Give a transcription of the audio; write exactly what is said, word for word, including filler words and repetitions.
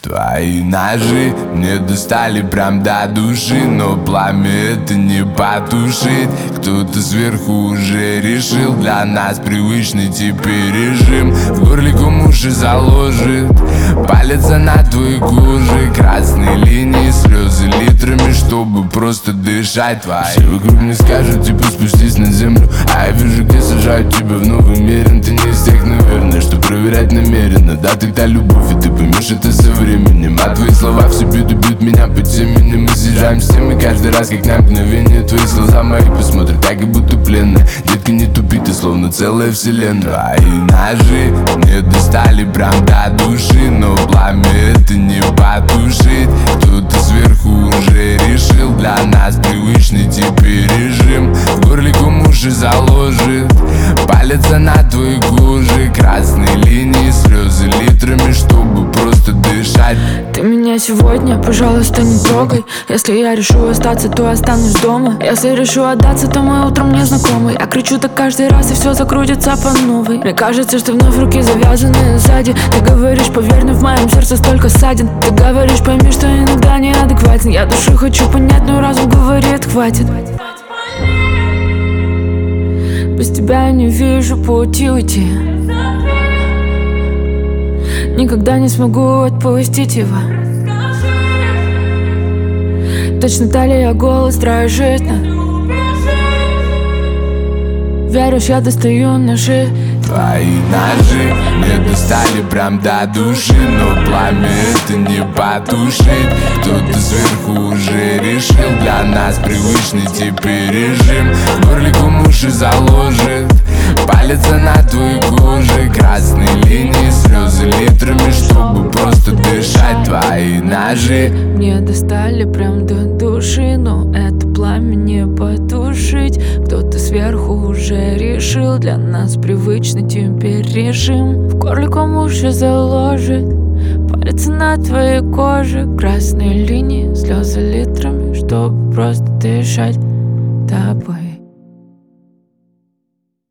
Твои ножи мне достали прям до души, но пламя это не потушит. Кто-то сверху уже решил для нас привычный теперь режим. В горле ком уши заложит, палится на твоей коже. Красные линии, слезы литрами, чтобы просто дышать. Твои все вокруг мне скажут, типа спустись на землю, а я вижу, где сажают тебя в новый мир. Ты не из тех, наверное, что проверять намеренно. Да, ты та любовь, и ты поймешь это со временем. А твои слова все бьют и бьют меня по темени. Мы съезжаем с темы каждый раз, как на мгновение. Твои глаза мои посмотрят так, как будто пленные. Детка, не тупи, ты словно целая вселенная. Твои ножи мне достали прям до души, но пламя это не потушит. Кто-то сверху уже решил для нас привычный теперь режим. В горле ком уши заложит, палится на твоей коже. Красные линии, слезы литрами, чтобы просто дышать. Ты меня сегодня, пожалуйста, не трогай. Если я решу остаться, то останусь дома. Если решу отдаться, то мы утром не знакомы. Я кричу так каждый раз, и все закрутится по новой. Мне кажется, что вновь руки завязаны сзади. Ты говоришь, поверь, но в моем сердце столько ссадин. Ты говоришь, пойми, что иногда неадекватен. Я душу хочу понять, но разум говорит, хватит. Без тебя я не вижу пути уйти. Никогда не смогу отпустить его. Точно талия, голос дрожит. Веришь, я достаю ножи. Твои ножи мне достали прям до души, но пламя это не потушит. Кто-то сверху уже решил для нас привычный теперь режим. В горле ком уши заложит, палится на твоей коже. Красные линии, слезы литрами, чтобы просто дышать. Твои ножи мне достали прям до души, но это пламя не потушить. Кто-то сверху уже решил для нас привычный теперь режим. В горле ком уши заложит, палится на твоей коже. Красные линии, слезы литрами, чтобы просто дышать тобой.